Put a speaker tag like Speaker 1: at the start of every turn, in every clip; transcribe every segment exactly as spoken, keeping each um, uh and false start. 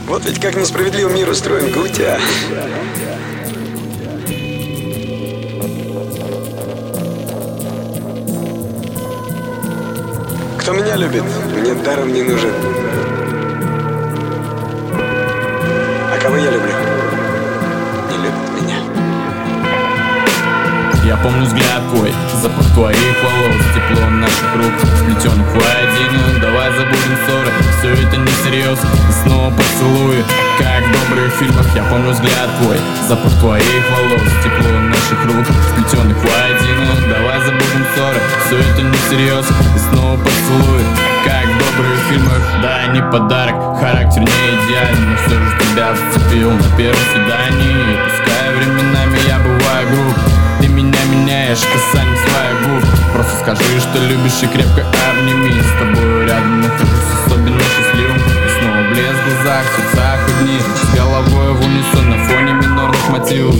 Speaker 1: Вот ведь как несправедливо мир устроен, Гутя. Кто меня любит, мне даром не нужен. А кого я люблю, не любит меня.
Speaker 2: Я помню взгляд твой, запах твоих волос, тепло наших рук, сплетенных воедино. Давай забудем ссоры, все это не всерьез. И снова поцелуй, как в добрых фильмах. Я помню взгляд твой, запах твоих волос, тепло наших рук, сплетенных воедино. Давай забудем ссоры, все это не всерьез. И снова поцелуй, как в добрых фильмах. Да, не подарок, характер не идеальный, но все же тебя зацепил на первом свидании. И пускай временами я бываю груб, ты меня меняешь касанием своих губ. Просто скажи, что любишь, и крепко обними. С тобой рядом нахожусь особенно счастливым. И снова блеск в глазах, в сердцах огни, с головой в унисон на фоне минорных мотивов.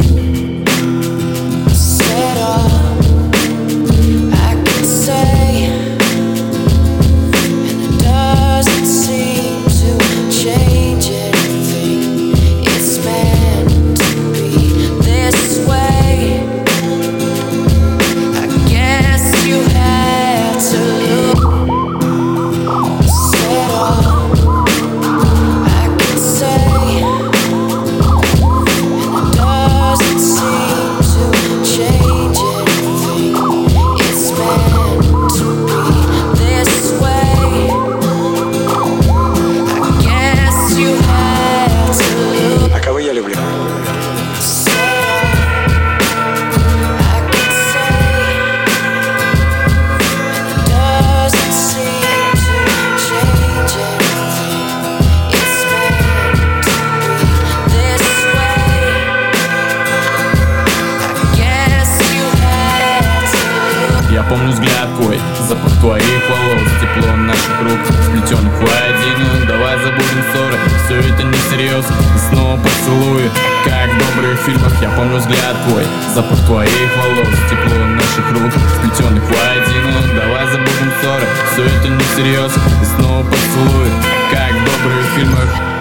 Speaker 2: Я помню взгляд твой, запах твоих волос, тепло наших рук, сплетенных воедино. Давай забудем ссоры, все это не всерьез. И снова поцелуй, как в добрых фильмах. Я помню взгляд твой, запах твоих волос, тепло наших рук, сплетенных воедино. Давай забудем ссоры, все это не всерьез. И снова поцелуй, как в добрых фильмах.